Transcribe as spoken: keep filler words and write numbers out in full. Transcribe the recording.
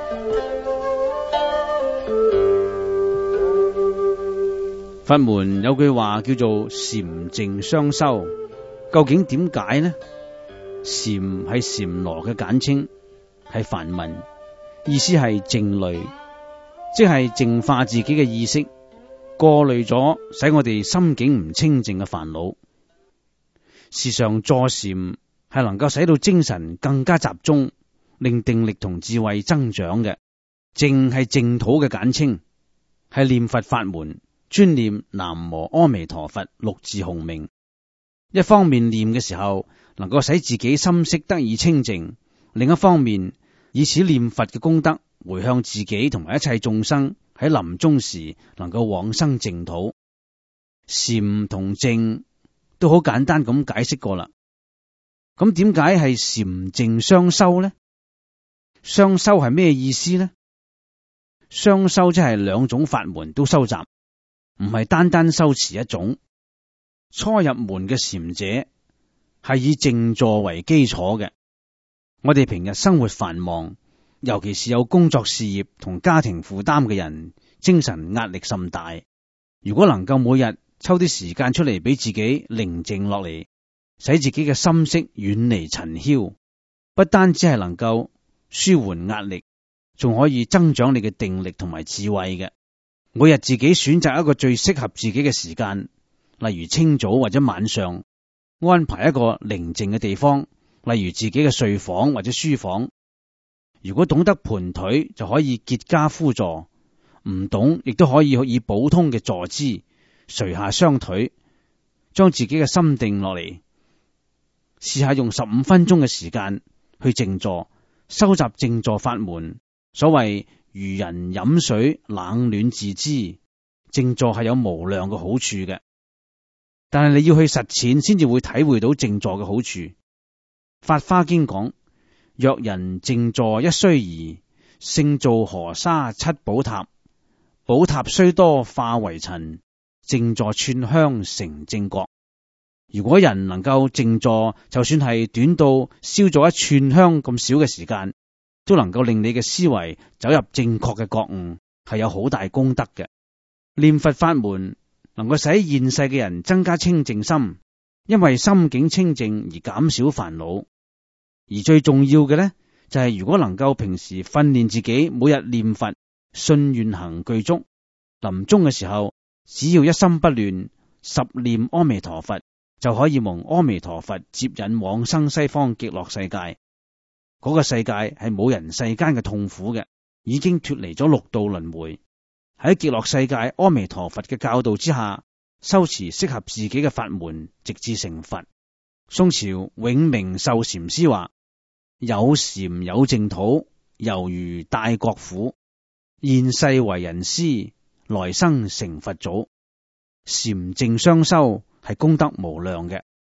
佛門有句話叫做禪淨雙修，究竟點解呢？禪係禪羅嘅簡稱，係梵文，意思係靜慮，即係淨化自己嘅意識，過濾咗使我哋心境唔清淨嘅煩惱。事實上，坐禪係能夠使到精神更加集中，令定力同智慧增長嘅。淨係淨土嘅簡稱，係念佛法門，專念南無阿彌陀佛六字洪名。一方面念嘅時候，能夠使自己心識得以清淨；另一方面，以此念佛嘅功德回向自己同埋一切眾生，喺臨終時能夠往生淨土。禪同淨都好簡單咁解釋過啦。咁點解係禪淨雙修呢？雙修係咩意思呢？雙修即係兩種法門都收集，唔係單單修持一種。初入門嘅禪者係以靜坐為基礎嘅。我哋平日生活繁忙，尤其是有工作事業同家庭負擔嘅人，精神壓力甚大。如果能夠每日抽啲時間出嚟俾自己寧靜落嚟，使自己嘅心識遠離塵囂，不單只係能夠舒緩壓力，仲可以增長你嘅定力同埋智慧嘅。每日自己選擇一個最適合自己嘅時間，例如清早或者晚上，安排一個寧靜嘅地方，例如自己嘅睡房或者書房。如果懂得盤腿，就可以結跏趺坐；唔懂，亦都可以以普通嘅坐姿，垂下雙腿，將自己嘅心定落嚟。試下用十五分鐘嘅時間去靜坐，收集靜坐法門。所謂如人飲水，冷暖自知，靜坐係有無量嘅好處嘅。但係你要去實踐，先至會體會到靜坐嘅好處。法華經講：若人靜坐一須臾，勝造河沙七寶塔。寶塔雖多化為塵，靜坐串香成正覺。如果人能夠靜坐，就算係短到燒咗一串香咁少嘅時間，都能夠令你嘅思維走入正確嘅覺悟，係有好大功德嘅。念佛法門能夠使現世嘅人增加清淨心，因為心境清淨而減少煩惱。而最重要嘅呢，就係、是、如果能夠平時訓練自己每日念佛，信願行具足，臨終嘅時候只要一心不亂，十念阿彌陀佛，就可以蒙阿彌陀佛接引往生西方極樂世界。嗰、那個世界係冇人世間嘅痛苦嘅，已經脫離咗六道輪迴。喺極樂世界，阿彌陀佛嘅教導之下，修持適合自己嘅法門，直至成佛。宋朝永明壽禪師話：有禪有淨土，猶如大國府。現世為人師，來生成佛祖。禪淨雙修係功德無量嘅。